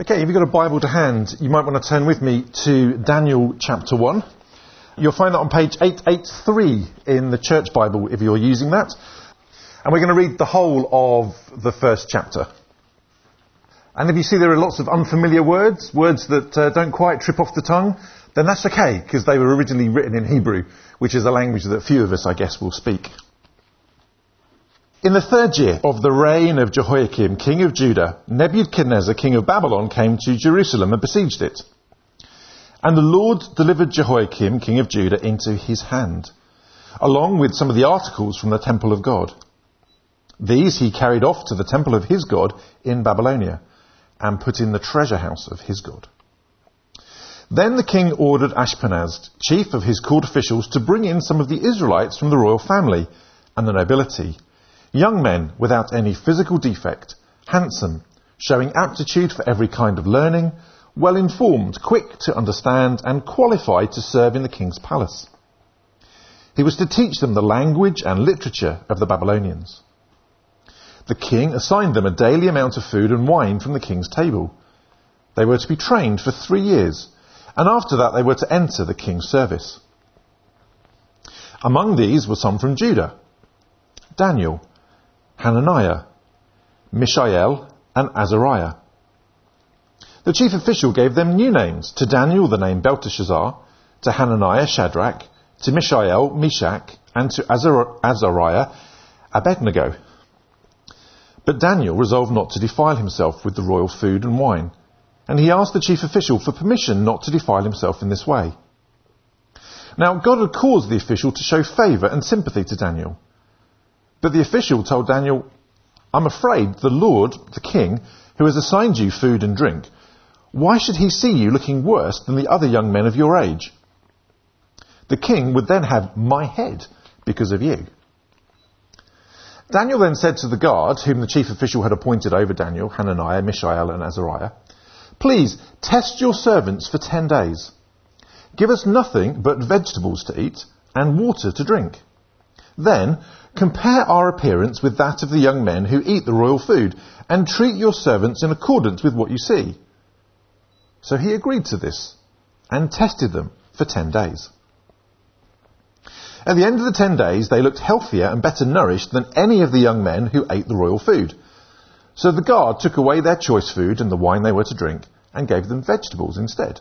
Okay, if you've got a Bible to hand, you might want to turn with me to Daniel chapter 1. You'll find that on page 883 in the Church Bible if you're using that. And we're going to read the whole of the first chapter. And if you see there are lots of unfamiliar words that don't quite trip off the tongue, then that's okay, because they were originally written in Hebrew, which is a language that few of us, I guess, will speak. In the third year of the reign of Jehoiakim, king of Judah, Nebuchadnezzar, king of Babylon, came to Jerusalem and besieged it. And the Lord delivered Jehoiakim, king of Judah, into his hand, along with some of the articles from the temple of God. These he carried off to the temple of his God in Babylonia, and put in the treasure house of his God. Then the king ordered Ashpenaz, chief of his court officials, to bring in some of the Israelites from the royal family and the nobility, young men without any physical defect, handsome, showing aptitude for every kind of learning, well-informed, quick to understand, and qualified to serve in the king's palace. He was to teach them the language and literature of the Babylonians. The king assigned them a daily amount of food and wine from the king's table. They were to be trained for 3 years, and after that they were to enter the king's service. Among these were some from Judah: Daniel, Hananiah, Mishael, and Azariah. The chief official gave them new names: to Daniel the name Belteshazzar, to Hananiah Shadrach, to Mishael Meshach, and to Azariah Abednego. But Daniel resolved not to defile himself with the royal food and wine, and he asked the chief official for permission not to defile himself in this way. Now God had caused the official to show favour and sympathy to Daniel. But the official told Daniel, "I'm afraid the Lord, the king, who has assigned you food and drink, why should he see you looking worse than the other young men of your age? The king would then have my head because of you." Daniel then said to the guard, whom the chief official had appointed over Daniel, Hananiah, Mishael, and Azariah, "Please test your servants for 10 days. Give us nothing but vegetables to eat and water to drink. Then compare our appearance with that of the young men who eat the royal food, and treat your servants in accordance with what you see." So he agreed to this, and tested them for 10 days. At the end of the 10 days, they looked healthier and better nourished than any of the young men who ate the royal food. So the guard took away their choice food and the wine they were to drink, and gave them vegetables instead.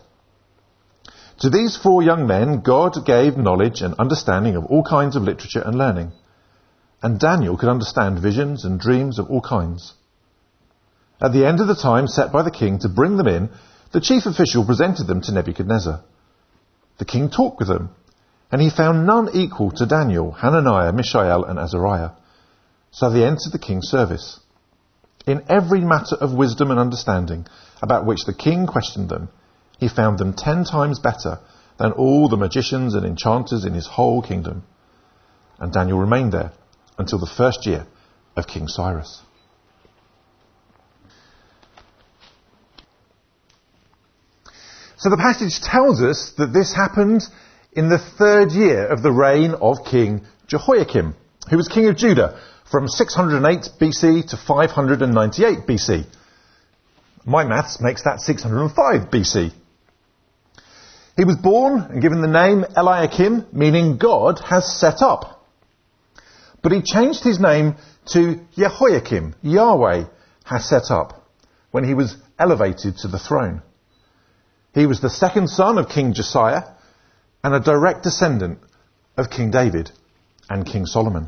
To these 4 young men, God gave knowledge and understanding of all kinds of literature and learning. And Daniel could understand visions and dreams of all kinds. At the end of the time set by the king to bring them in, the chief official presented them to Nebuchadnezzar. The king talked with them, and he found none equal to Daniel, Hananiah, Mishael, and Azariah. So they entered the king's service. In every matter of wisdom and understanding about which the king questioned them, he found them 10 times better than all the magicians and enchanters in his whole kingdom. And Daniel remained there until the first year of King Cyrus. So the passage tells us that this happened in the 3rd year of the reign of King Jehoiakim, who was king of Judah from 608 BC to 598 BC. My maths makes that 605 BC. He was born and given the name Eliakim, meaning God has set up. But he changed his name to Jehoiakim, Yahweh has set up, when he was elevated to the throne. He was the second son of King Josiah and a direct descendant of King David and King Solomon.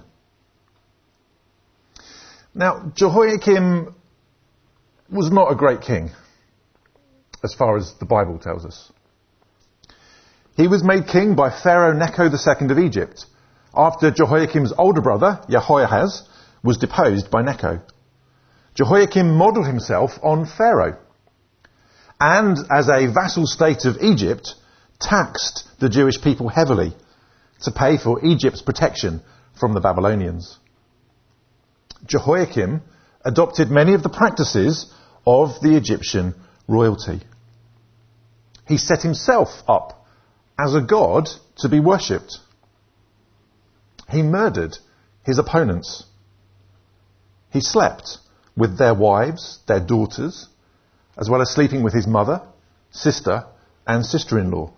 Now, Jehoiakim was not a great king, as far as the Bible tells us. He was made king by Pharaoh Necho II of Egypt, after Jehoiakim's older brother, Jehoahaz, was deposed by Necho. Jehoiakim modelled himself on Pharaoh, and as a vassal state of Egypt, taxed the Jewish people heavily to pay for Egypt's protection from the Babylonians. Jehoiakim adopted many of the practices of the Egyptian royalty. He set himself up as a god to be worshipped. He murdered his opponents. He slept with their wives, their daughters, as well as sleeping with his mother, sister, and sister-in-law.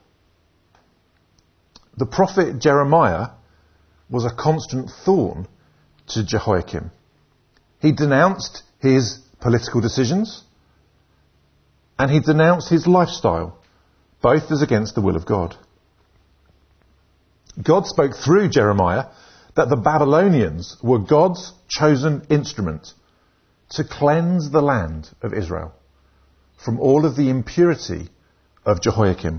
The prophet Jeremiah was a constant thorn to Jehoiakim. He denounced his political decisions, and he denounced his lifestyle, both as against the will of God. God spoke through Jeremiah that the Babylonians were God's chosen instrument to cleanse the land of Israel from all of the impurity of Jehoiakim.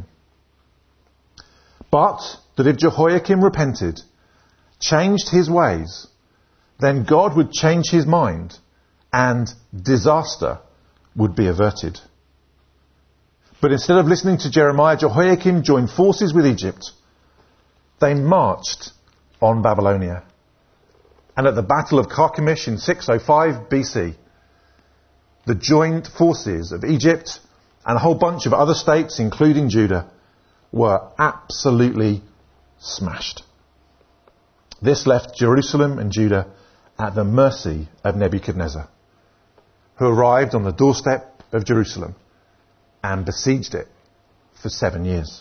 But that if Jehoiakim repented, changed his ways, then God would change his mind and disaster would be averted. But instead of listening to Jeremiah, Jehoiakim joined forces with Egypt. They marched on Babylonia. And at the Battle of Carchemish in 605 BC, the joint forces of Egypt and a whole bunch of other states, including Judah, were absolutely smashed. This left Jerusalem and Judah at the mercy of Nebuchadnezzar, who arrived on the doorstep of Jerusalem and besieged it for 7 years.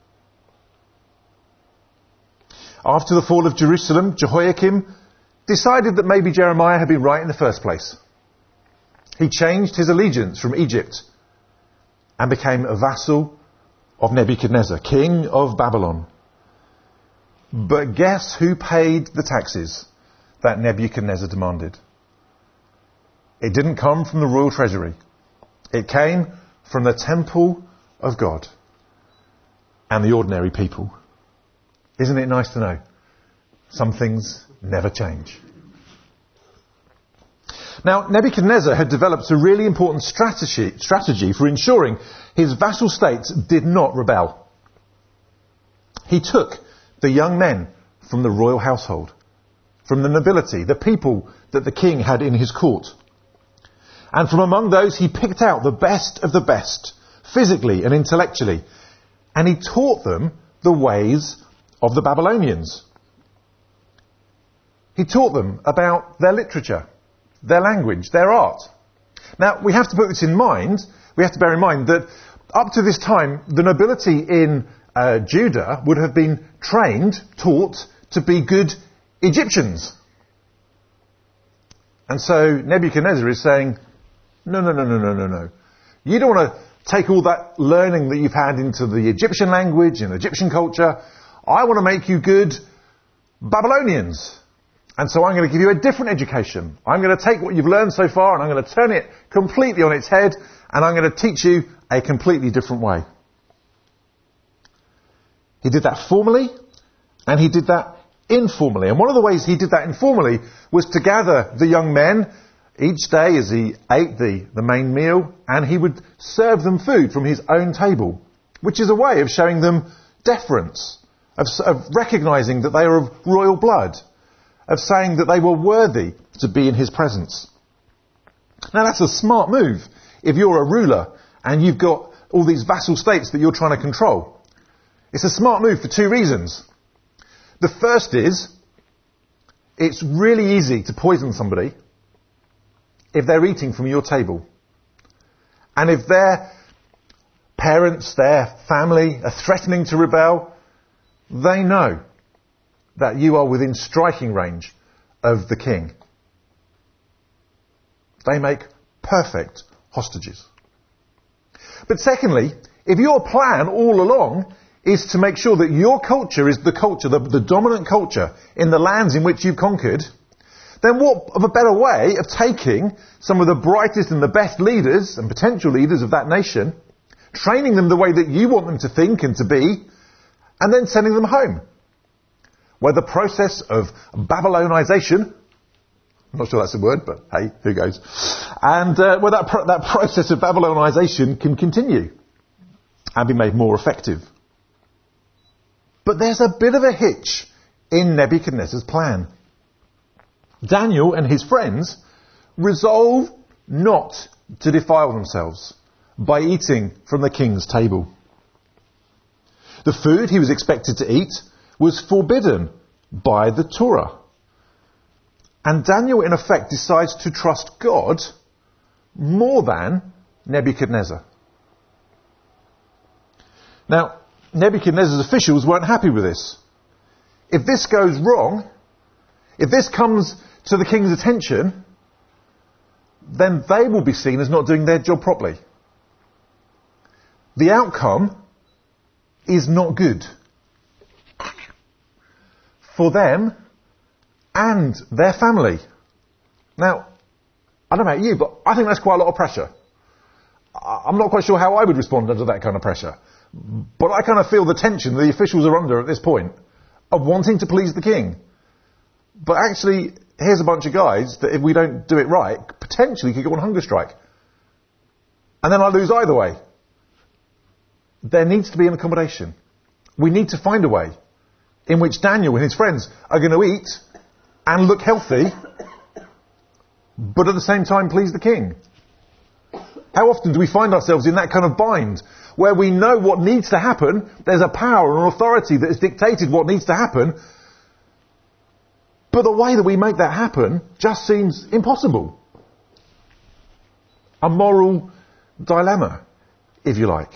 After the fall of Jerusalem, Jehoiakim decided that maybe Jeremiah had been right in the first place. He changed his allegiance from Egypt and became a vassal of Nebuchadnezzar, king of Babylon. But guess who paid the taxes that Nebuchadnezzar demanded? It didn't come from the royal treasury. It came from the temple of God and the ordinary people. Isn't it nice to know? Some things never change. Now, Nebuchadnezzar had developed a really important strategy for ensuring his vassal states did not rebel. He took the young men from the royal household, from the nobility, the people that the king had in his court. And from among those, he picked out the best of the best, physically and intellectually, and he taught them the ways of the Babylonians. He taught them about their literature, their language, their art. Now, we have to put this in mind. We have to bear in mind that up to this time, the nobility in Judah would have been trained, taught to be good Egyptians. And so Nebuchadnezzar is saying, no. You don't want to take all that learning that you've had into the Egyptian language and Egyptian culture. I want to make you good Babylonians. And so I'm going to give you a different education. I'm going to take what you've learned so far and I'm going to turn it completely on its head and I'm going to teach you a completely different way. He did that formally and he did that informally. And one of the ways he did that informally was to gather the young men each day as he ate the main meal, and he would serve them food from his own table, which is a way of showing them deference, of recognizing that they are of royal blood, of saying that they were worthy to be in his presence. Now that's a smart move if you're a ruler and you've got all these vassal states that you're trying to control. It's a smart move for two reasons. The first is, it's really easy to poison somebody if they're eating from your table. And if their parents, their family are threatening to rebel, they know that you are within striking range of the king. They make perfect hostages. But secondly, if your plan all along is to make sure that your culture is the culture, the dominant culture in the lands in which you've conquered, then what of a better way of taking some of the brightest and the best leaders and potential leaders of that nation, training them the way that you want them to think and to be, and then sending them home, where the process of Babylonization, I'm not sure that's a word, but hey, who goes, and where that process of Babylonization can continue and be made more effective. But there's a bit of a hitch in Nebuchadnezzar's plan. Daniel and his friends resolve not to defile themselves by eating from the king's table. The food he was expected to eat was forbidden by the Torah. And Daniel, in effect, decides to trust God more than Nebuchadnezzar. Now, Nebuchadnezzar's officials weren't happy with this. If this goes wrong, if this comes to the king's attention, then they will be seen as not doing their job properly. The outcome is not good for them and their family. Now, I don't know about you, but I think that's quite a lot of pressure. I'm not quite sure how I would respond under that kind of pressure. But I kind of feel the tension the officials are under at this point of wanting to please the king. But actually, here's a bunch of guys that if we don't do it right, potentially could go on hunger strike. And then I lose either way. There needs to be an accommodation. We need to find a way in which Daniel and his friends are going to eat and look healthy, but at the same time please the king. How often do we find ourselves in that kind of bind where we know what needs to happen, there's a power and an authority that has dictated what needs to happen, but the way that we make that happen just seems impossible. A moral dilemma, if you like.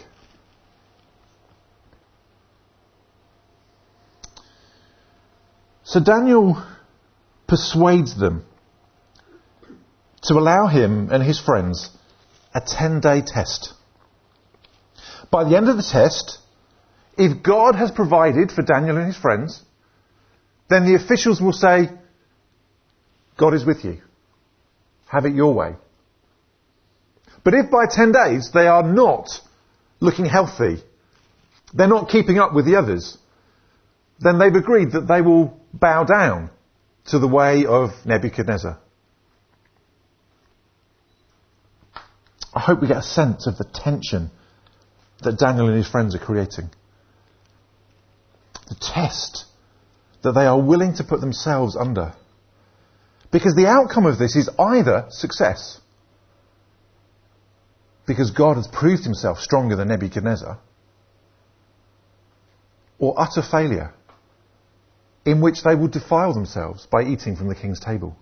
So Daniel persuades them to allow him and his friends a 10-day test. By the end of the test, if God has provided for Daniel and his friends, then the officials will say, God is with you. Have it your way. But if by 10 days they are not looking healthy, they're not keeping up with the others, then they've agreed that they will bow down to the way of Nebuchadnezzar. I hope we get a sense of the tension that Daniel and his friends are creating. The test that they are willing to put themselves under. Because the outcome of this is either success, because God has proved himself stronger than Nebuchadnezzar, or utter failure, in which they will defile themselves by eating from the king's table.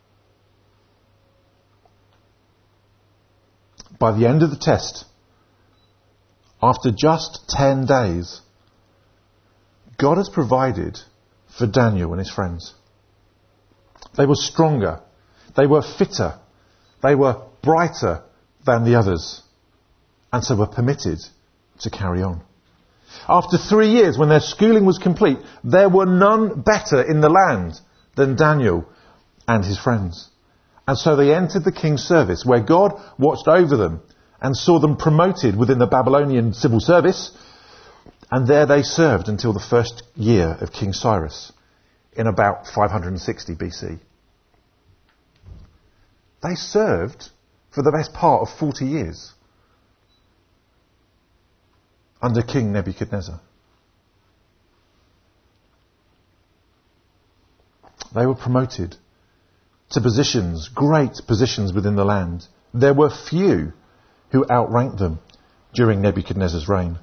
By the end of the test, after just 10 days, God has provided for Daniel and his friends. They were stronger, they were fitter, they were brighter than the others, and so were permitted to carry on. After 3 years, when their schooling was complete, there were none better in the land than Daniel and his friends. And so they entered the king's service, where God watched over them and saw them promoted within the Babylonian civil service. And there they served until the first year of King Cyrus, in about 560 BC. They served for the best part of 40 years under King Nebuchadnezzar. They were promoted to positions, great positions within the land. There were few who outranked them during Nebuchadnezzar's reign.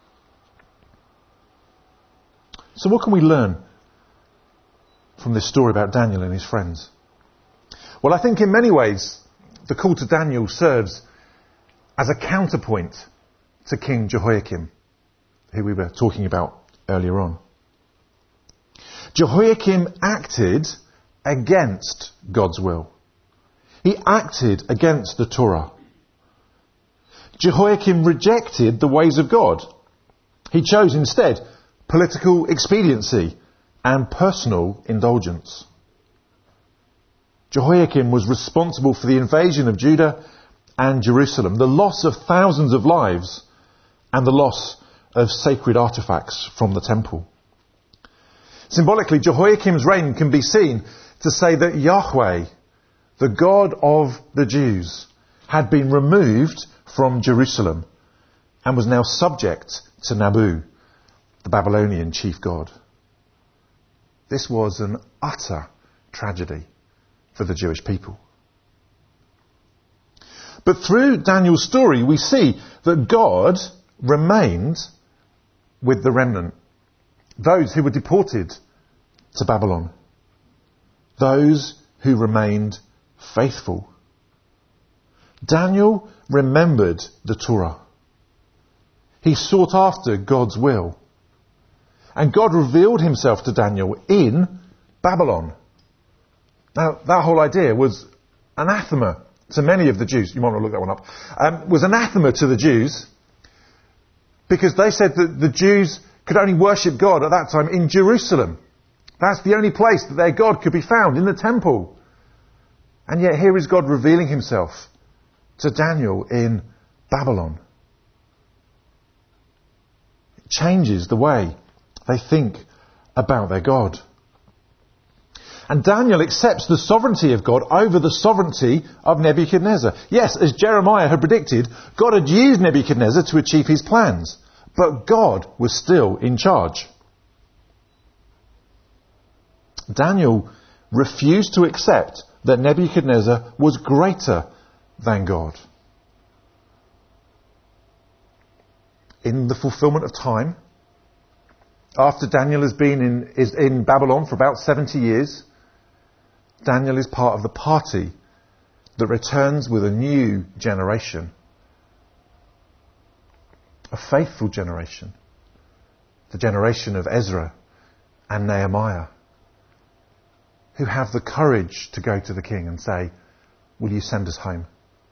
So what can we learn from this story about Daniel and his friends? Well, I think in many ways the call to Daniel serves as a counterpoint to King Jehoiakim, who we were talking about earlier on. Jehoiakim acted against God's will. He acted against the Torah. Jehoiakim rejected the ways of God. He chose instead political expediency and personal indulgence. Jehoiakim was responsible for the invasion of Judah and Jerusalem, the loss of thousands of lives, and the loss of sacred artifacts from the temple. Symbolically, Jehoiakim's reign can be seen to say that Yahweh, the God of the Jews, had been removed from Jerusalem and was now subject to Nabu, the Babylonian chief god. This was an utter tragedy for the Jewish people. But through Daniel's story, we see that God remained with the remnant, those who were deported to Babylon, those who remained faithful. Daniel remembered the Torah. He sought after God's will. And God revealed himself to Daniel in Babylon. Now, that whole idea was anathema to many of the Jews. You might want to look that one up. Was anathema to the Jews because they said that the Jews could only worship God at that time in Jerusalem. That's the only place that their God could be found, in the temple. And yet here is God revealing himself to Daniel in Babylon. It changes the way they think about their God. And Daniel accepts the sovereignty of God over the sovereignty of Nebuchadnezzar. Yes, as Jeremiah had predicted, God had used Nebuchadnezzar to achieve his plans. But God was still in charge. Daniel refused to accept that Nebuchadnezzar was greater than God. In the fulfillment of time, after Daniel has been in Babylon for about 70 years, Daniel is part of the party that returns with a new generation. A faithful generation. The generation of Ezra and Nehemiah, who have the courage to go to the king and say, will you send us home?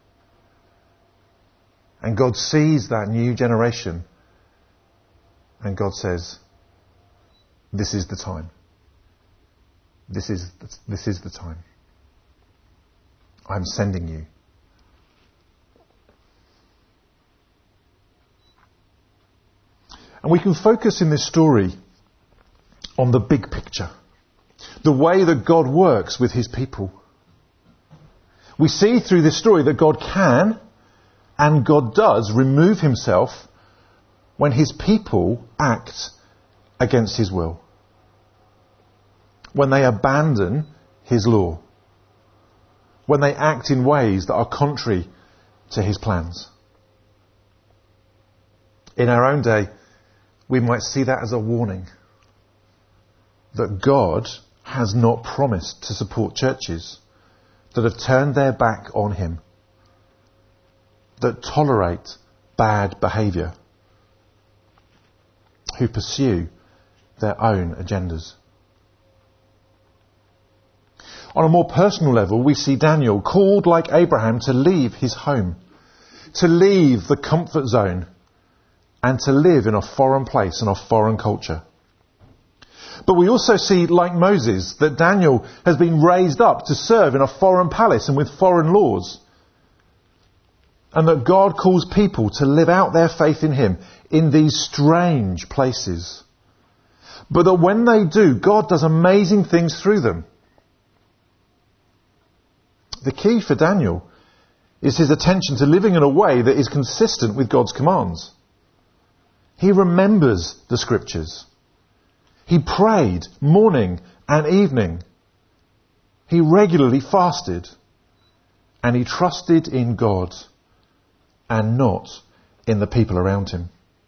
And God sees that new generation and God says, this is the time. This is the time. I'm sending you. And we can focus in this story on the big picture. The way that God works with his people. We see through this story that God can and God does remove himself when his people act against his will. When they abandon his law. When they act in ways that are contrary to his plans. In our own day, we might see that as a warning that God has not promised to support churches that have turned their back on him, that tolerate bad behaviour, who pursue their own agendas. On a more personal level, we see Daniel called, like Abraham, to leave his home, to leave the comfort zone, and to live in a foreign place and a foreign culture. But we also see, like Moses, that Daniel has been raised up to serve in a foreign palace and with foreign laws. And that God calls people to live out their faith in him in these strange places. But that when they do, God does amazing things through them. The key for Daniel is his attention to living in a way that is consistent with God's commands. He remembers the scriptures. He prayed morning and evening. He regularly fasted. And he trusted in God and not in the people around him.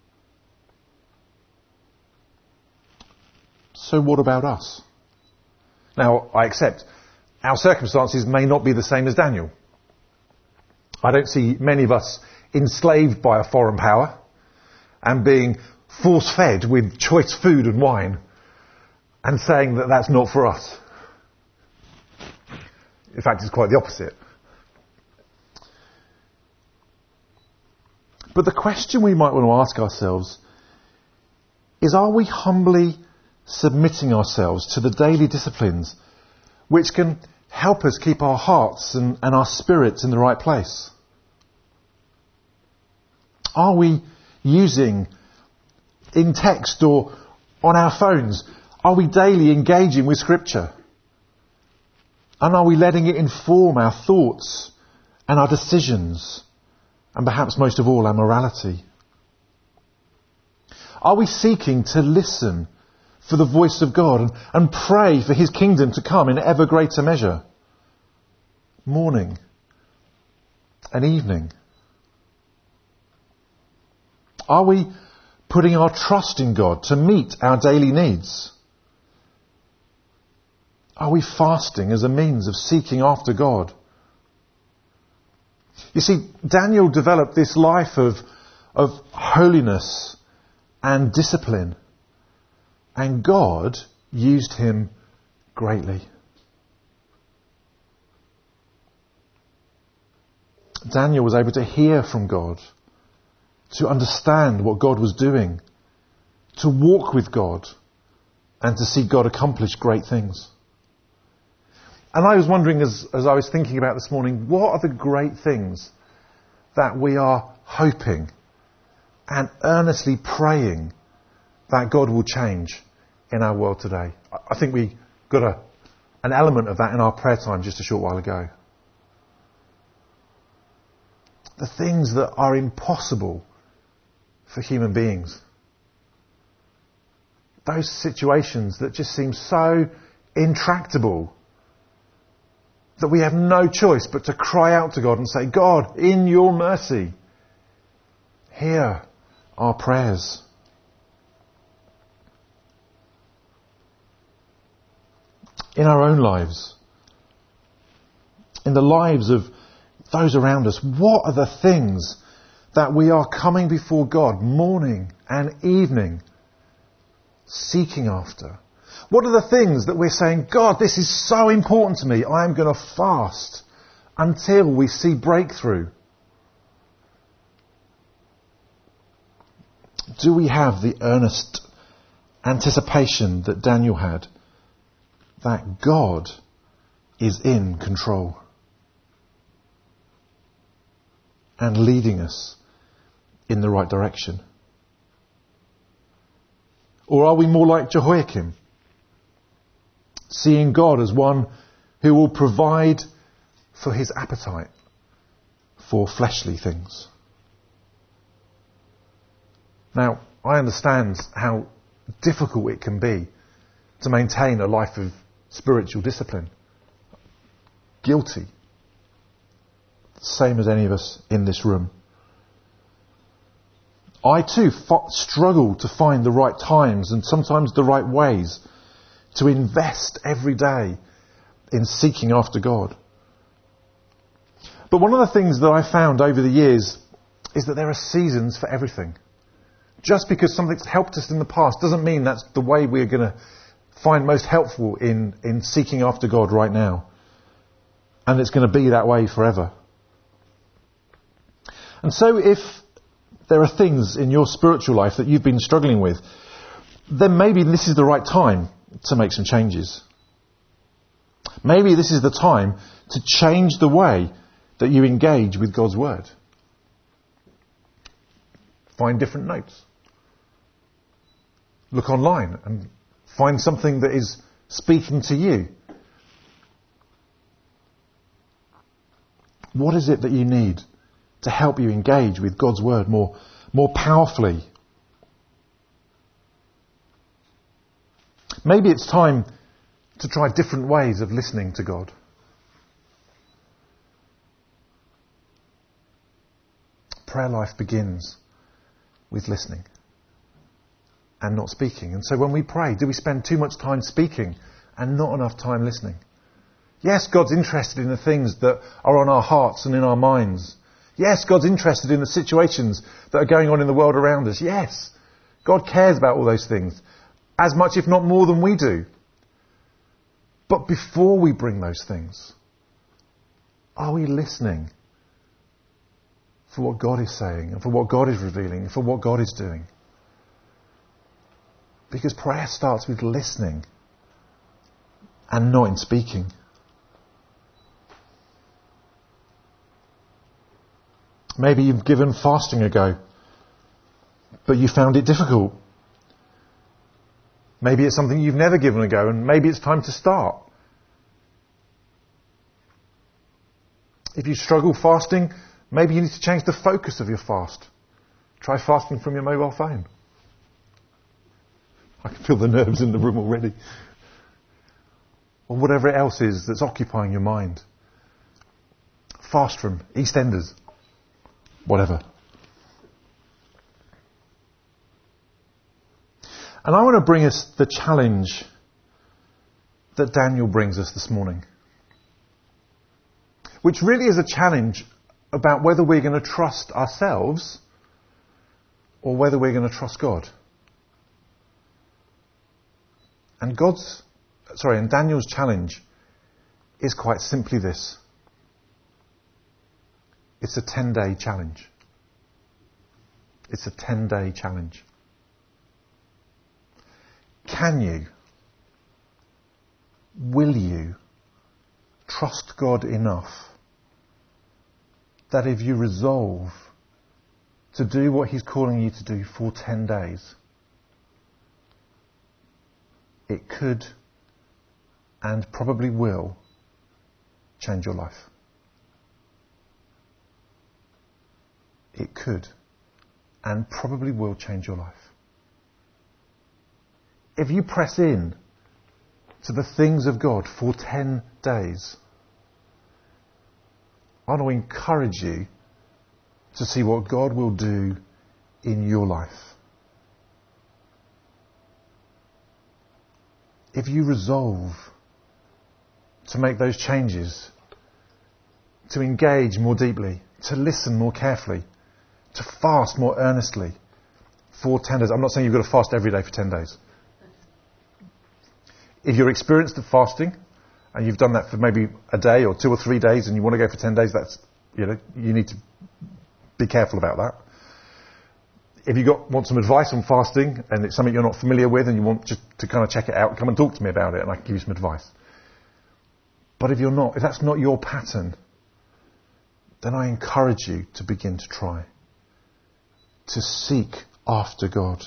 So what about us? Now, I accept our circumstances may not be the same as Daniel. I don't see many of us enslaved by a foreign power and being force-fed with choice food and wine and saying that that's not for us. In fact, it's quite the opposite. But the question we might want to ask ourselves is, are we humbly submitting ourselves to the daily disciplines which can help us keep our hearts and our spirits in the right place? Are we using, in text or on our phones, are we daily engaging with Scripture? And are we letting it inform our thoughts and our decisions? And perhaps most of all, our morality? Are we seeking to listen for the voice of God and pray for his kingdom to come in ever greater measure? Morning and evening. Are we putting our trust in God to meet our daily needs? Are we fasting as a means of seeking after God? You see, Daniel developed this life of holiness and discipline, and God used him greatly. Daniel was able to hear from God, to understand what God was doing, to walk with God, and to see God accomplish great things. And I was wondering, as I was thinking about this morning, what are the great things that we are hoping and earnestly praying that God will change in our world today? I think we got an element of that in our prayer time just a short while ago. The things that are impossible for human beings. Those situations that just seem so intractable that we have no choice but to cry out to God and say, God, in your mercy, hear our prayers. In our own lives, in the lives of those around us, what are the things that we are coming before God morning and evening, seeking after? What are the things that we're saying, God, this is so important to me, I am going to fast until we see breakthrough? Do we have the earnest anticipation that Daniel had, that God is in control and leading us in the right direction? Or are we more like Jehoiakim, seeing God as one who will provide for his appetite for fleshly things? Now, I understand how difficult it can be to maintain a life of spiritual discipline. Guilty. Same as any of us in this room. I too struggle to find the right times and sometimes the right ways to invest every day in seeking after God. But one of the things that I found over the years is that there are seasons for everything. Just because something's helped us in the past doesn't mean that's the way we're going to find most helpful in seeking after God right now. And it's going to be that way forever. And so if there are things in your spiritual life that you've been struggling with, then maybe this is the right time to make some changes. Maybe this is the time to change the way that you engage with God's Word. Find different notes. Look online and find something that is speaking to you. What is it that you need to help you engage with God's Word more powerfully? Maybe it's time to try different ways of listening to God. Prayer life begins with listening and not speaking. And so when we pray, do we spend too much time speaking and not enough time listening? Yes, God's interested in the things that are on our hearts and in our minds. Yes, God's interested in the situations that are going on in the world around us. Yes, God cares about all those things as much, if not more, than we do. But before we bring those things, are we listening for what God is saying and for what God is revealing and for what God is doing? Because prayer starts with listening and not in speaking. Maybe you've given fasting a go, but you found it difficult. Maybe it's something you've never given a go, and maybe it's time to start. If you struggle fasting, maybe you need to change the focus of your fast. Try fasting from your mobile phone. I can feel the nerves in the room already. Or whatever else is that's occupying your mind. Fast from EastEnders. Whatever. And I want to bring us the challenge that Daniel brings us this morning. Which really is a challenge about whether we're going to trust ourselves or whether we're going to trust God. And Daniel's challenge is quite simply this. It's a 10-day challenge. It's a 10-day challenge. Will you trust God enough that if you resolve to do what he's calling you to do for 10 days, it could and probably will change your life? It could and probably will change your life. If you press in to the things of God for 10 days, I want to encourage you to see what God will do in your life. If you resolve to make those changes, to engage more deeply, to listen more carefully, to fast more earnestly for 10 days. I'm not saying you've got to fast every day for 10 days. If you're experienced at fasting, and you've done that for maybe a day or 2 or 3 days, and you want to go for 10 days, that's, you need to be careful about that. If you want some advice on fasting, and it's something you're not familiar with, and you want just to kind of check it out, come and talk to me about it, and I can give you some advice. But if that's not your pattern, then I encourage you to begin to try, to seek after God.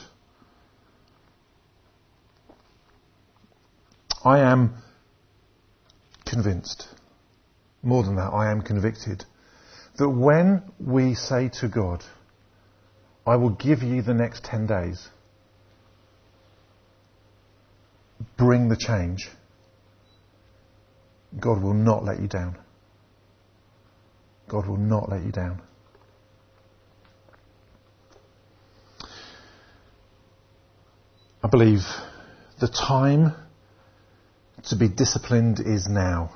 I am convinced, more than that, I am convicted, that when we say to God, I will give you the next 10 days, bring the change, God will not let you down. God will not let you down. I believe the time to be disciplined is now.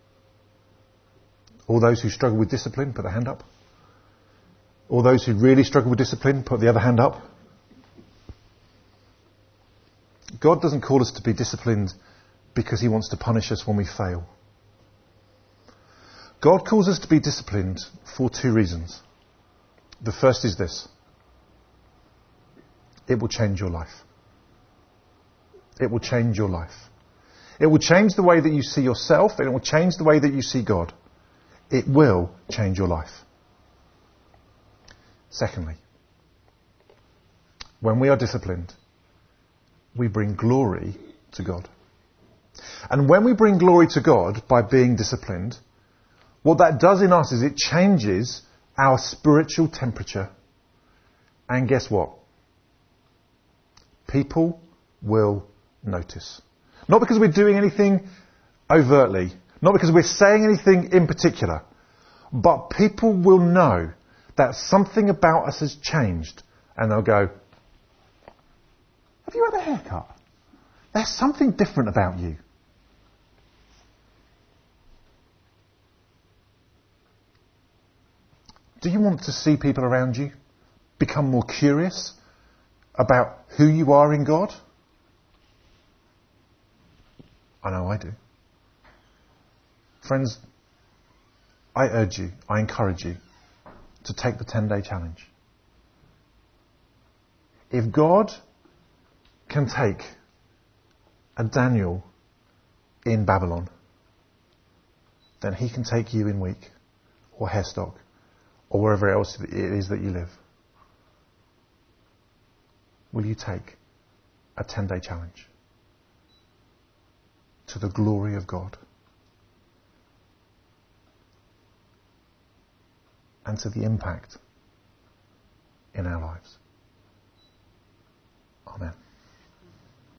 All those who struggle with discipline, put their hand up. All those who really struggle with discipline, put the other hand up. God doesn't call us to be disciplined because he wants to punish us when we fail. God calls us to be disciplined for 2 reasons. The first is this. It will change your life. It will change your life. It will change the way that you see yourself, and it will change the way that you see God. It will change your life. Secondly, when we are disciplined, we bring glory to God. And when we bring glory to God by being disciplined, what that does in us is it changes our spiritual temperature. And guess what? People will notice. Not because we're doing anything overtly, not because we're saying anything in particular, but people will know that something about us has changed, and they'll go, have you had a haircut? There's something different about you. Do you want to see people around you become more curious about who you are in God? I know I do. Friends, I urge you, I encourage you to take the 10-day challenge. If God can take a Daniel in Babylon, then he can take you in Week or Hairstock or wherever else it is that you live. Will you take a 10-day challenge to the glory of God and to the impact in our lives? Amen.